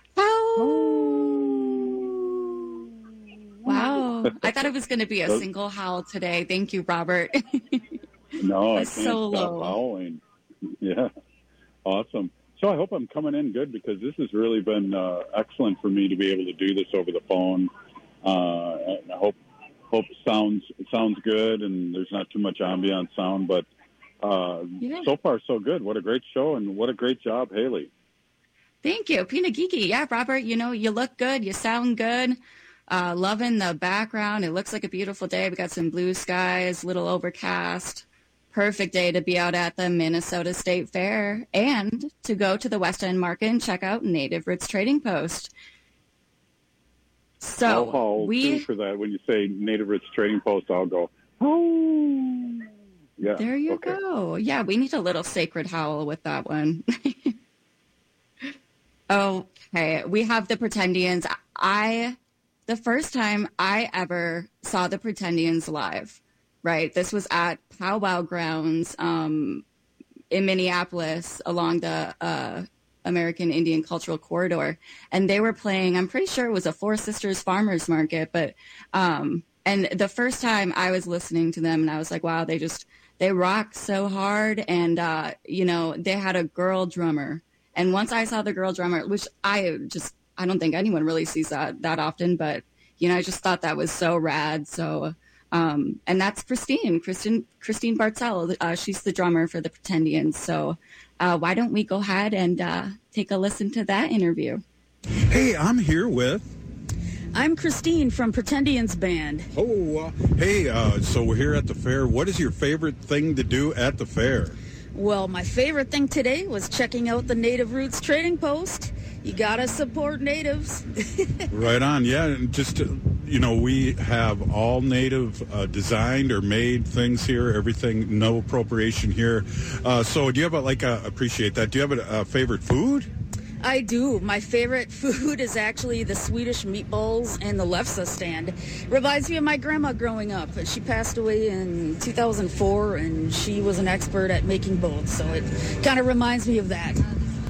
S22: Oh. Wow. I thought it was going to be a single howl today. Thank you, Robert.
S2: No, I can't
S22: solo.
S2: stop howling. Yeah, awesome. So I hope I'm coming in good because this has really been excellent for me to be able to do this over the phone. And I hope sounds good and there's not too much ambient sound, but so far so good. What a great show and what a great job, Haley.
S22: Thank you. Pina Geeky. Yeah, Robert, you know, you look good. You sound good. Loving the background. It looks like a beautiful day. We got some blue skies, little overcast. Perfect day to be out at the Minnesota State Fair and to go to the West End Market and check out Native Roots Trading Post. So
S2: I'll too for that. When you say Native Roots Trading Post, I'll go, oh. Yeah.
S22: There you go. Yeah, we need a little sacred howl with that one. Okay, we have the Pretendians. The first time I ever saw the Pretendians live, right? This was at Pow Wow Grounds in Minneapolis along the American Indian Cultural Corridor. And they were playing, I'm pretty sure it was a Four Sisters Farmers Market, but and the first time I was listening to them and I was like, wow, they rock so hard. And, they had a girl drummer. And once I saw the girl drummer, which I don't think anyone really sees that often, but, I just thought that was so rad. So, and that's Christine Bartzel. She's the drummer for the Pretendians. So why don't we go ahead and take a listen to that interview?
S13: Hey, I'm here with...
S15: I'm Christine from Pretendians Band.
S13: So we're here at the fair. What is your favorite thing to do at the fair?
S15: Well, my favorite thing today was checking out the Native Roots Trading Post. You gotta support natives.
S13: Right on, yeah. And just, we have all native designed or made things here, everything, no appropriation here. So do you have appreciate that. Do you have a favorite food?
S15: I do. My favorite food is actually the Swedish meatballs and the lefse stand. Reminds me of my grandma growing up. She passed away in 2004, and she was an expert at making both, so it kind of reminds me of that.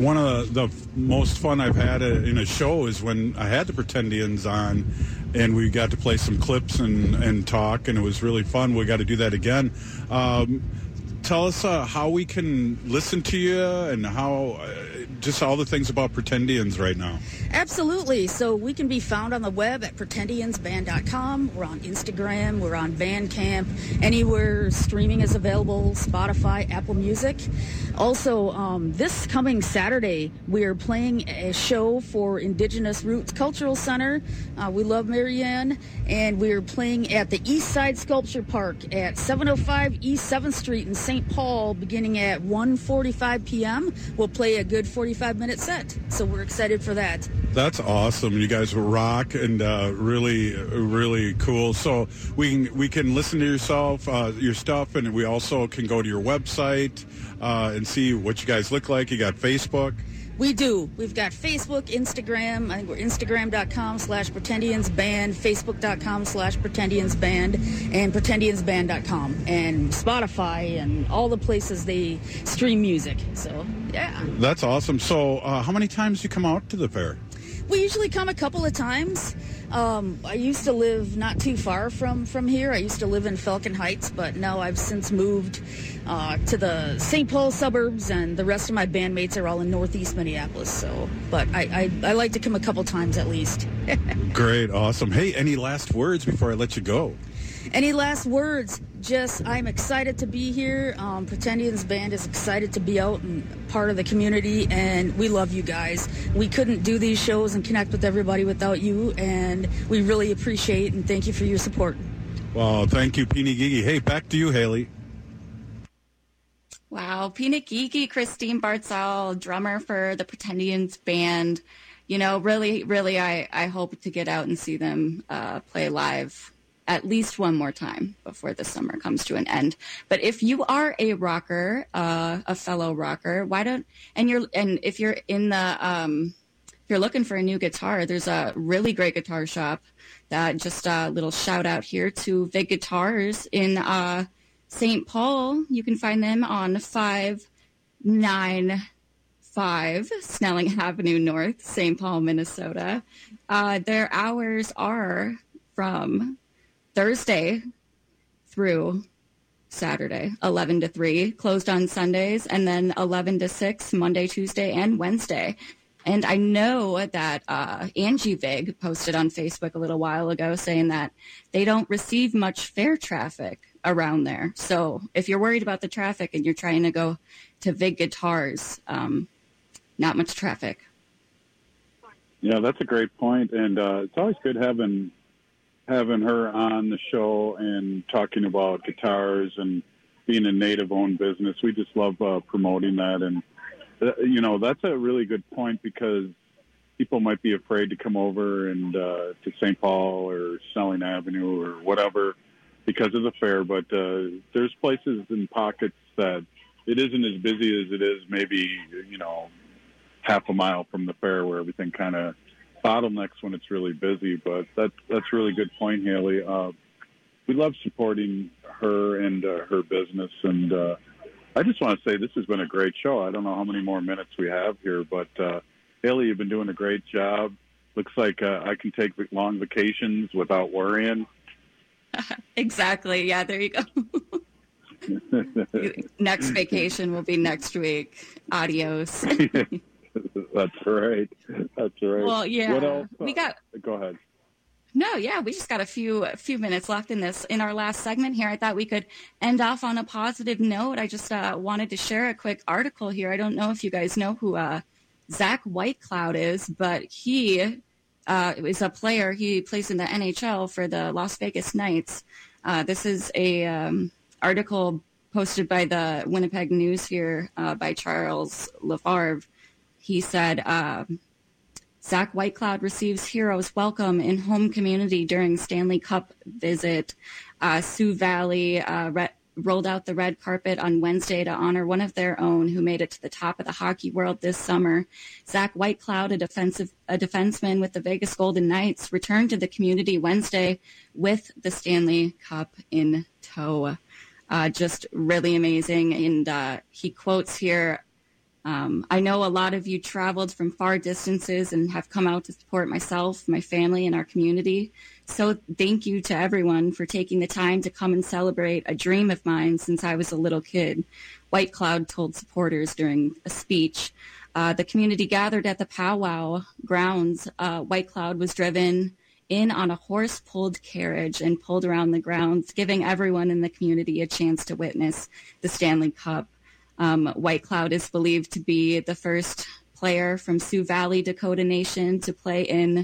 S13: one of the most fun I've had in a show is when I had the Pretendians on, and we got to play some clips and talk, and it was really fun. We got to do that again. Tell us how we can listen to you and how just all the things about Pretendians right now.
S15: Absolutely. So we can be found on the web at pretendiansband.com. We're on Instagram. We're on Bandcamp. Anywhere streaming is available, Spotify, Apple Music. Also, this coming Saturday, we are playing a show for Indigenous Roots Cultural Center. We love Marianne. And we are playing at the East Side Sculpture Park at 705 East 7th Street in St. Paul, beginning at 1:45 p.m. We'll play a good 45-minute set. So we're excited for that.
S13: That's awesome. You guys rock and really, really cool. So we can listen to your stuff, and we also can go to your website and see what you guys look like. You got Facebook?
S15: We do. We've got Facebook, Instagram. I think we're Instagram.com/PretendiansBand, Facebook.com/PretendiansBand, and PretendiansBand.com, and Spotify, and all the places they stream music. So, yeah.
S13: That's awesome. So how many times do you come out to the fair?
S15: We usually come a couple of times. I used to live not too far from here. I used to live in Falcon Heights, but now I've since moved to the St. Paul suburbs, and the rest of my bandmates are all in Northeast Minneapolis. So, but I like to come a couple times at least.
S13: Great, awesome. Hey, any last words before I let you go?
S15: Any last words? Just, I'm excited to be here. Pretendians Band is excited to be out and part of the community, and we love you guys. We couldn't do these shows and connect with everybody without you, and we really appreciate and thank you for your support.
S13: Well, thank you, Peanut Geeky. Hey, back to you, Haley.
S22: Wow, Peanut Geeky, Christine Bartzell, drummer for the Pretendians Band. You know, really, I hope to get out and see them play live at least one more time before the summer comes to an end. But if you are a rocker, a fellow rocker, if you're in the if you're looking for a new guitar, there's a really great guitar shop that just a little shout out here to Vig Guitars in St. Paul. You can find them on 595 Snelling Avenue North, St. Paul, Minnesota. Their hours are from Thursday through Saturday, 11 to 3, closed on Sundays, and then 11 to 6, Monday, Tuesday, and Wednesday. And I know that Angie Vig posted on Facebook a little while ago saying that they don't receive much fair traffic around there. So if you're worried about the traffic and you're trying to go to Vig Guitars, not much traffic.
S2: Yeah, that's a great point. And it's always good having her on the show and talking about guitars and being a native-owned business. We just love promoting that. And, that's a really good point because people might be afraid to come over and to St. Paul or Snelling Avenue or whatever because of the fair. But there's places and pockets that it isn't as busy as it is maybe, half a mile from the fair where everything kind of bottlenecks when it's really busy. But that's a really good point, Haley. We love supporting her and her business, and I just want to say this has been a great show. I don't know how many more minutes we have here, but Haley, you've been doing a great job. Looks like I can take long vacations without worrying.
S22: Exactly. Yeah, there you go. Next vacation will be next week. Adios.
S2: That's right.
S22: Well, yeah.
S2: What else? Go ahead.
S22: No, yeah, we just got a few minutes left in our last segment here. I thought we could end off on a positive note. I just wanted to share a quick article here. I don't know if you guys know who Zach Whitecloud is, but he is a player. He plays in the NHL for the Las Vegas Knights. This is a article posted by the Winnipeg News here by Charles LaFarve. He said, Zach Whitecloud receives hero's welcome in home community during Stanley Cup visit. Sioux Valley rolled out the red carpet on Wednesday to honor one of their own who made it to the top of the hockey world this summer. Zach Whitecloud, a defenseman with the Vegas Golden Knights, returned to the community Wednesday with the Stanley Cup in tow. Just really amazing. And he quotes here, I know a lot of you traveled from far distances and have come out to support myself, my family, and our community. So thank you to everyone for taking the time to come and celebrate a dream of mine since I was a little kid, White Cloud told supporters during a speech. The community gathered at the powwow grounds. White Cloud was driven in on a horse-pulled carriage and pulled around the grounds, giving everyone in the community a chance to witness the Stanley Cup. White Cloud is believed to be the first player from Sioux Valley, Dakota Nation to play in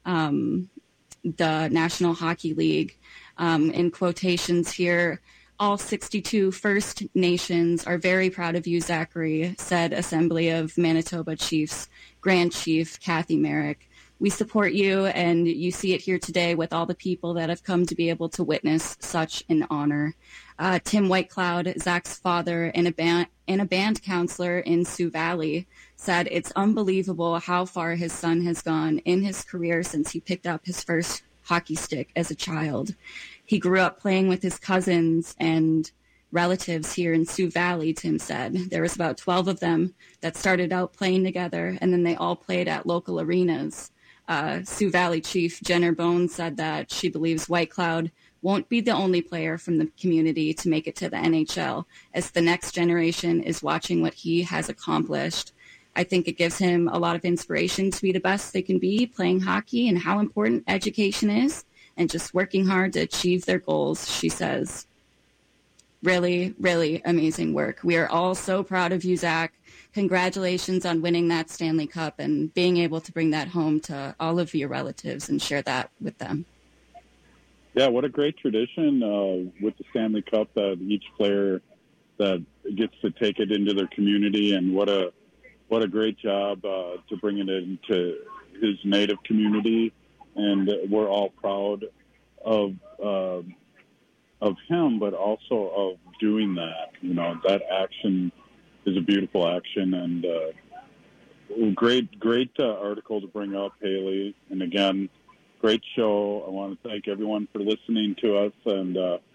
S22: the National Hockey League. In quotations here, all 62 First Nations are very proud of you, Zachary, said Assembly of Manitoba Chiefs Grand Chief Kathy Merrick. We support you, and you see it here today with all the people that have come to be able to witness such an honor. Tim Whitecloud, Zach's father and a band counselor in Sioux Valley, said it's unbelievable how far his son has gone in his career since he picked up his first hockey stick as a child. He grew up playing with his cousins and relatives here in Sioux Valley, Tim said. There was about 12 of them that started out playing together, and then they all played at local arenas. Sioux Valley Chief Jenner Bones said that she believes White Cloud won't be the only player from the community to make it to the NHL, as the next generation is watching what he has accomplished. I think it gives him a lot of inspiration to be the best they can be playing hockey and how important education is and just working hard to achieve their goals, she says. Really, really amazing work. We are all so proud of you, Zach. Congratulations on winning that Stanley Cup and being able to bring that home to all of your relatives and share that with them.
S2: Yeah, what a great tradition with the Stanley Cup that each player that gets to take it into their community, and what a great job to bring it into his native community. And we're all proud of him, but also of doing that. You know, that action is a beautiful action, and great article to bring up, Haley. And again, great show. I want to thank everyone for listening to us, and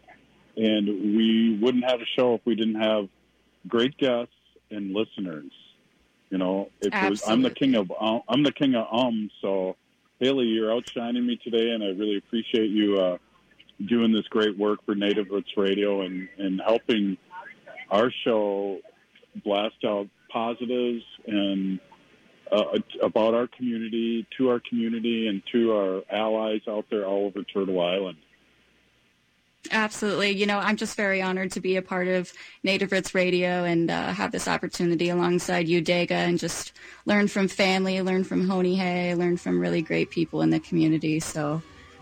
S2: we wouldn't have a show if we didn't have great guests and listeners. You know, I'm the king of So, Haley, you're outshining me today, and I really appreciate you doing this great work for Native Roots Radio and helping our show blast out positives and about our community, to our community, and to our allies out there all over Turtle Island.
S22: Absolutely. You know, I'm just very honored to be a part of Native Roots Radio and have this opportunity alongside you, Dega, and just learn from family, learn from Honey Hay, learn from really great people in the community. So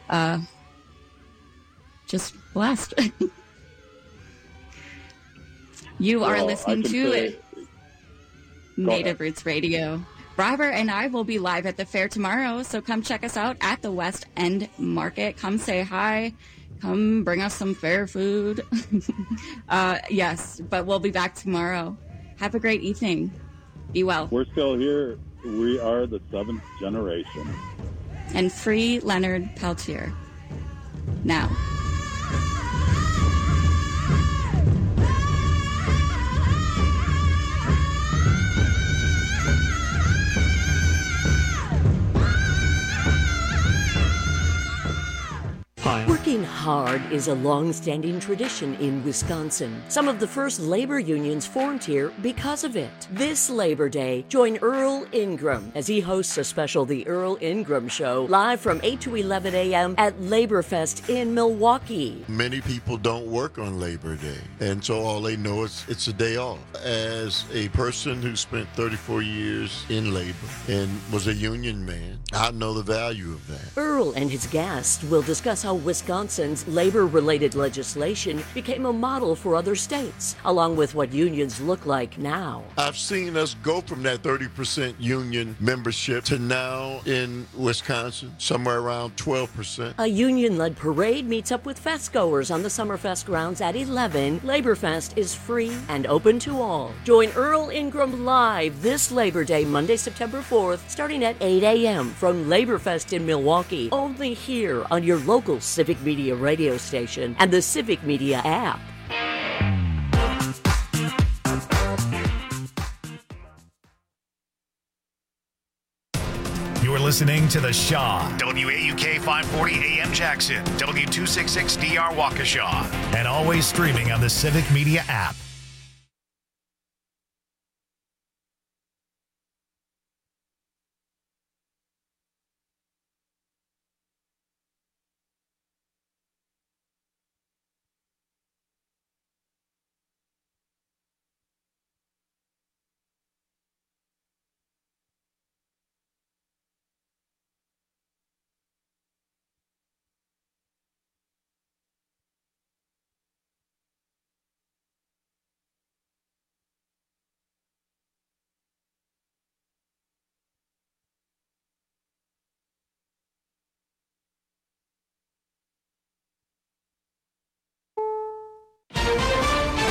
S22: just blessed. You are listening to Native Roots Radio. Robert and I will be live at the fair tomorrow, so come check us out at the West End Market. Come say hi. Come bring us some fair food. Yes, but we'll be back tomorrow. Have a great evening. Be well.
S2: We're still here. We are the 7th generation.
S22: And free Leonard Peltier. Now.
S11: Working hard is a long-standing tradition in Wisconsin. Some of the first labor unions formed here because of it. This Labor Day, join Earl Ingram as he hosts a special The Earl Ingram Show live from 8 to 11 a.m. at Laborfest in Milwaukee.
S3: Many people don't work on Labor Day, and so all they know is it's a day off. As a person who spent 34 years in labor and was a union man, I know the value of that.
S11: Earl and his guests will discuss how Wisconsin's labor-related legislation became a model for other states, along with what unions look like now.
S3: I've seen us go from that 30% union membership to now in Wisconsin, somewhere around 12%.
S11: A union-led parade meets up with festgoers on the Summerfest grounds at 11. Laborfest is free and open to all. Join Earl Ingram live this Labor Day, Monday, September 4th, starting at 8 a.m. from Laborfest in Milwaukee, only here on your local Civic Media radio station and the Civic Media app.
S10: listening to The Shaw, WAUK 540 AM Jackson, W266DR Waukesha, and always streaming on the Civic Media app.